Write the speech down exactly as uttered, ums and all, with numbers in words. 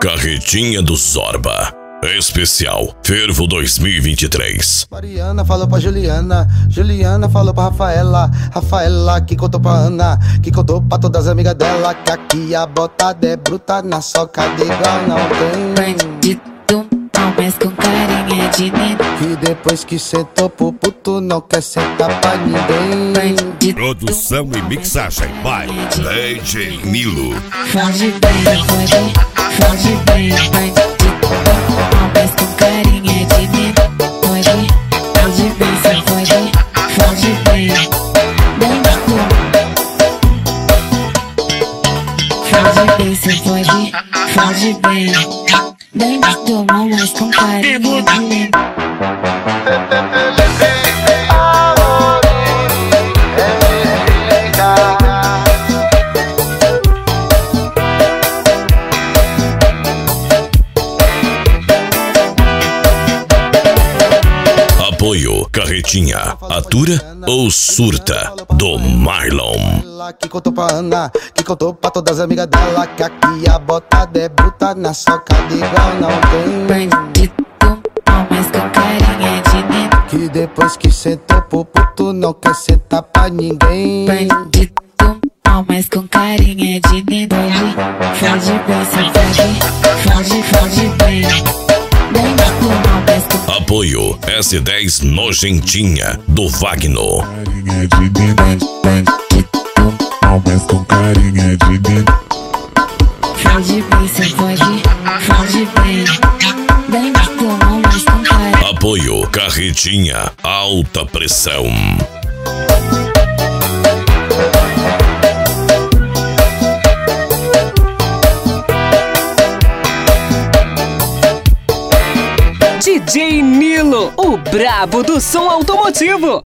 Carretinha do Zorba. Especial Fervo dois mil e vinte e três. Mariana falou pra Juliana, Juliana falou pra Rafaela, Rafaela que contou pra Ana, que contou pra todas as amigas dela, que aqui a botada é bruta, na soca de igual não tem. Bandido, não, mas com carinha de neno. Que depois que sentou pro puto não quer sentar pra ninguém. Bandido, Produção e mixagem by D J Nilo. foge bem, foge, foge bem, bandido. Não, mas com carinha de neno. Foge, foge bem, cê foge, foge bem. Bandido, foge bem, cê foge, foge bem. Bandido, não, mas com carinha de neno. Apoio Carretinha, Atura ou Surta, do Marlon. Que contou pra Ana, que contou pra todas as amigas dela, que aqui a botada é bruta, na soca de igual não tem. Bandido, não, mas com carinha de neno. Que depois que sentou pro puto não quer sentar pra ninguém. Bandido, não, mas com carinha de neno. Foge, foge bem, cê foge, foge, foge bem. Bandido, não, mas com Apoio S dez Nojentinha, do Vagno. Carinha de dentro, bandido, não, mas com carinha de dentro. foge bem, cê foge, foge bem. Bandido, não, mas com carinha. Apoio Carretinha, Alta Pressão. D J Nilo, o brabo do som automotivo.